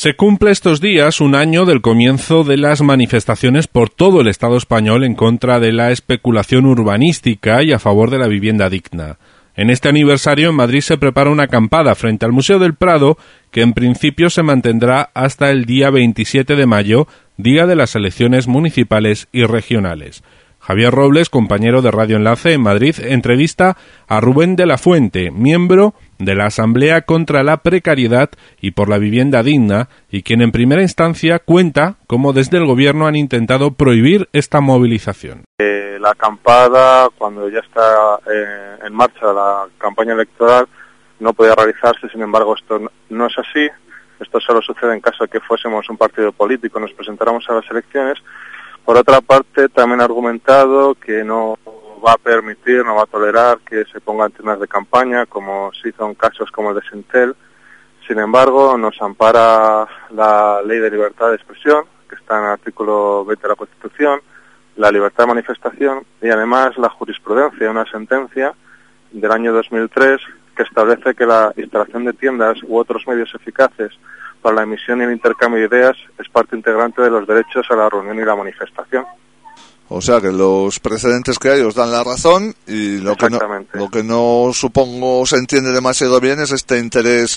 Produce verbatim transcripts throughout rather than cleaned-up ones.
Se cumple estos días un año del comienzo de las manifestaciones por todo el Estado español en contra de la especulación urbanística y a favor de la vivienda digna. En este aniversario en Madrid se prepara una acampada frente al Museo del Prado que en principio se mantendrá hasta el día veintisiete de mayo, día de las elecciones municipales y regionales. Javier Robles, compañero de Radio Enlace en Madrid, entrevista a Rubén de la Fuente, miembro de la Asamblea contra la Precariedad y por la Vivienda Digna, y quien en primera instancia cuenta cómo desde el Gobierno han intentado prohibir esta movilización. Eh, la acampada, cuando ya está eh, en marcha la campaña electoral, no podía realizarse. Sin embargo, esto no, no es así. Esto solo sucede en caso de que fuésemos un partido político, nos presentáramos a las elecciones. Por otra parte, también ha argumentado que no va a permitir, no va a tolerar que se pongan tiendas de campaña, como se hizo en casos como el de Sintel. Sin embargo, nos ampara la Ley de Libertad de Expresión, que está en el artículo veinte de la Constitución, la libertad de manifestación y además la jurisprudencia, una sentencia del año dos mil tres que establece que la instalación de tiendas u otros medios eficaces para la emisión y el intercambio de ideas es parte integrante de los derechos a la reunión y la manifestación. O sea que los precedentes que hay os dan la razón y lo que no, lo que no supongo se entiende demasiado bien es este interés,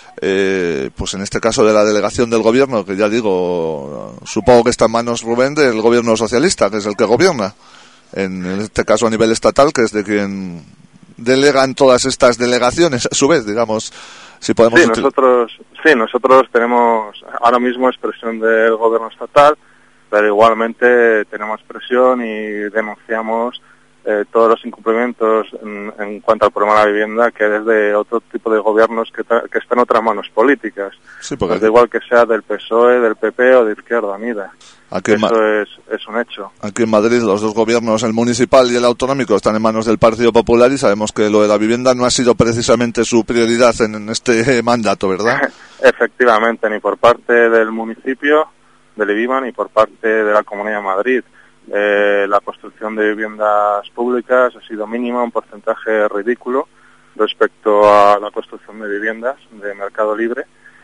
eh, pues en este caso de la delegación del gobierno, que ya digo, supongo que está en manos, Rubén, del gobierno socialista, que es el que gobierna, en este caso a nivel estatal, que es de quien delegan todas estas delegaciones, a su vez, digamos. Si podemos sí, nosotros, sí, nosotros tenemos ahora mismo expresión del gobierno estatal, pero igualmente tenemos presión y denunciamos eh, todos los incumplimientos en, en cuanto al problema de la vivienda que desde otro tipo de gobiernos que, que están en otras manos políticas. Sí, porque... Da igual que sea del P S O E, del P P o de Izquierda Unida. Aquí Eso Ma- es, es un hecho. Aquí en Madrid los dos gobiernos, el municipal y el autonómico, están en manos del Partido Popular y sabemos que lo de la vivienda no ha sido precisamente su prioridad en, en este mandato, ¿verdad? Efectivamente, ni por parte del municipio del IBIMA ni por parte de la Comunidad de Madrid. Eh, la construcción de viviendas públicas ha sido mínima, un porcentaje ridículo respecto a la construcción de viviendas de mercado libre.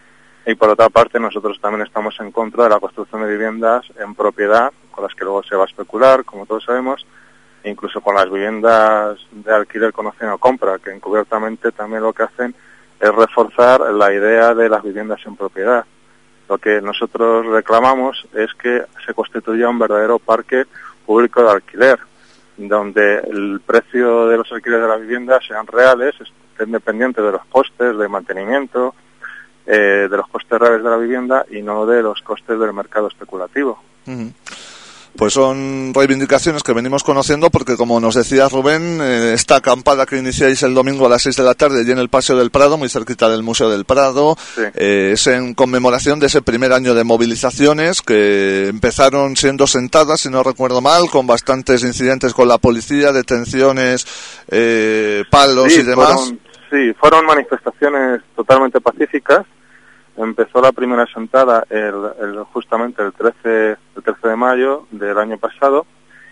Y por otra parte, nosotros también estamos en contra de la construcción de viviendas en propiedad, con las que luego se va a especular, como todos sabemos, e incluso con las viviendas de alquiler con opción a compra, que encubiertamente también lo que hacen es reforzar la idea de las viviendas en propiedad. Lo que nosotros reclamamos es que se constituya un verdadero parque público de alquiler, donde el precio de los alquileres de la vivienda sean reales, estén dependientes de los costes de mantenimiento, Eh, de los costes reales de la vivienda y no de los costes del mercado especulativo. Uh-huh. Pues son reivindicaciones que venimos conociendo porque, como nos decía Rubén, eh, esta acampada que iniciáis el domingo a las seis de la tarde y en el Paseo del Prado, muy cerquita del Museo del Prado, sí. eh, es en conmemoración de ese primer año de movilizaciones que empezaron siendo sentadas, si no recuerdo mal, con bastantes incidentes con la policía, detenciones, eh, palos sí, y demás. Fueron, sí, fueron manifestaciones totalmente pacíficas. Empezó la primera sentada el, el, justamente el trece, el trece de mayo del año pasado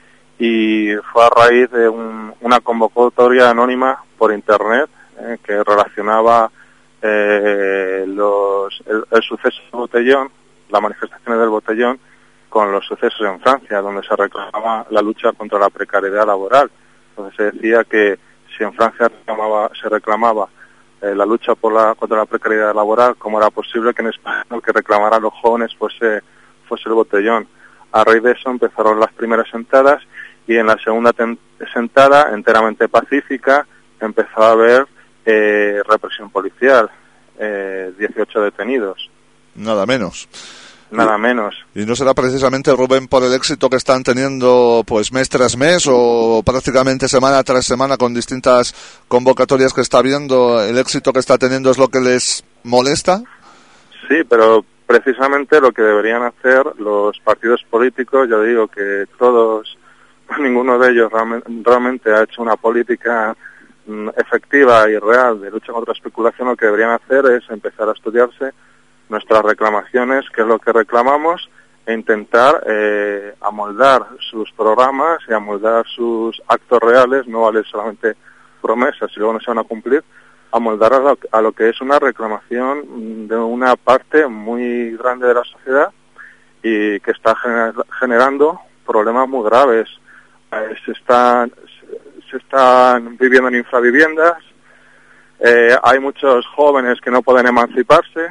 y fue a raíz de un, una convocatoria anónima por internet eh, que relacionaba eh, los, el, el suceso del botellón, las manifestaciones del botellón, con los sucesos en Francia, donde se reclamaba la lucha contra la precariedad laboral. Entonces se decía que si en Francia reclamaba, se reclamaba Eh, la lucha por la, contra la precariedad laboral, ¿cómo era posible que en España lo que reclamaran los jóvenes fuese, fuese el botellón? A raíz de eso empezaron las primeras sentadas y en la segunda ten- sentada, enteramente pacífica, empezó a haber eh, represión policial, eh, dieciocho detenidos. Nada menos. Nada menos. ¿Y no será precisamente, Rubén, por el éxito que están teniendo pues mes tras mes o prácticamente semana tras semana con distintas convocatorias que está habiendo, el éxito que está teniendo es lo que les molesta? Sí, pero precisamente lo que deberían hacer los partidos políticos, yo digo que todos, ninguno de ellos realmente, realmente ha hecho una política mm, efectiva y real de lucha contra la especulación. Lo que deberían hacer es empezar a estudiarse nuestras reclamaciones, qué es lo que reclamamos, e intentar eh, amoldar sus programas y amoldar sus actos reales, no vale solamente promesas y luego no se van a cumplir, amoldar a lo, a lo que es una reclamación de una parte muy grande de la sociedad y que está gener, generando problemas muy graves. Eh, se están se están viviendo en infraviviendas, eh, hay muchos jóvenes que no pueden emanciparse,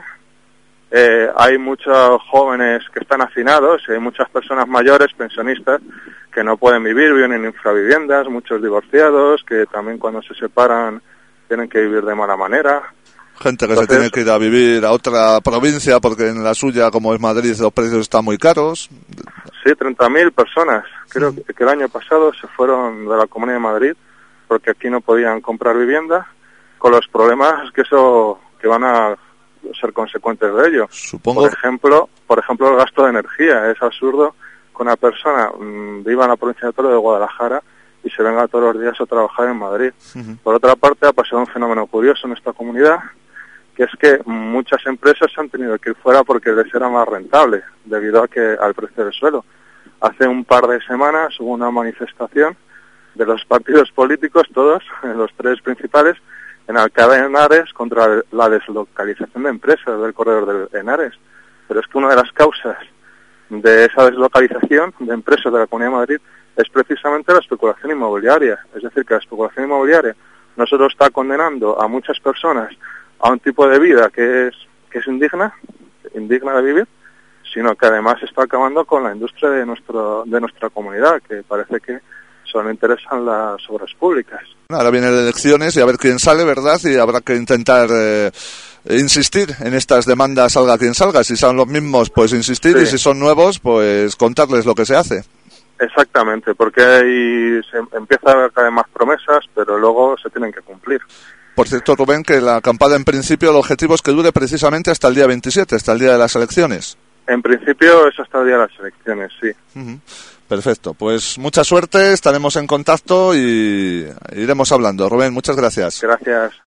eh, hay muchos jóvenes que están hacinados, hay muchas personas mayores, pensionistas, que no pueden vivir, viven en infraviviendas, muchos divorciados que también cuando se separan tienen que vivir de mala manera. Gente que Entonces, se tiene que ir a vivir a otra provincia porque en la suya, como es Madrid, los precios están muy caros. Sí, treinta mil personas. Creo sí. que el año pasado se fueron de la Comunidad de Madrid porque aquí no podían comprar vivienda, con los problemas que eso que van a ser consecuentes de ello. Supongo. Por ejemplo, por ejemplo el gasto de energía. Es absurdo que una persona mmm, viva en la provincia de Toledo de Guadalajara y se venga todos los días a trabajar en Madrid. Uh-huh. Por otra parte, ha pasado un fenómeno curioso en esta comunidad, que es que muchas empresas han tenido que ir fuera porque les era más rentable, debido a que al precio del suelo. Hace un par de semanas hubo una manifestación de los partidos políticos, todos, los tres principales, en Alcalá de Henares contra la deslocalización de empresas del corredor de Henares. Pero es que una de las causas de esa deslocalización de empresas de la Comunidad de Madrid es precisamente la especulación inmobiliaria. Es decir, que la especulación inmobiliaria no solo está condenando a muchas personas a un tipo de vida que es que es indigna, indigna de vivir, sino que además está acabando con la industria de nuestro de nuestra comunidad, que parece que solo interesan las obras públicas. Ahora vienen elecciones y a ver quién sale, ¿verdad? Y habrá que intentar eh, insistir en estas demandas, salga quien salga. Si son los mismos, pues insistir, sí. Y si son nuevos, pues contarles lo que se hace. Exactamente, porque ahí se empieza a caer más promesas, pero luego se tienen que cumplir. Por cierto, Rubén, que la acampada en principio el objetivo es que dure precisamente hasta el día veintisiete, hasta el día de las elecciones. En principio es hasta el día de las elecciones, sí. Uh-huh. Perfecto, pues mucha suerte, estaremos en contacto y iremos hablando. Rubén, muchas gracias. Gracias.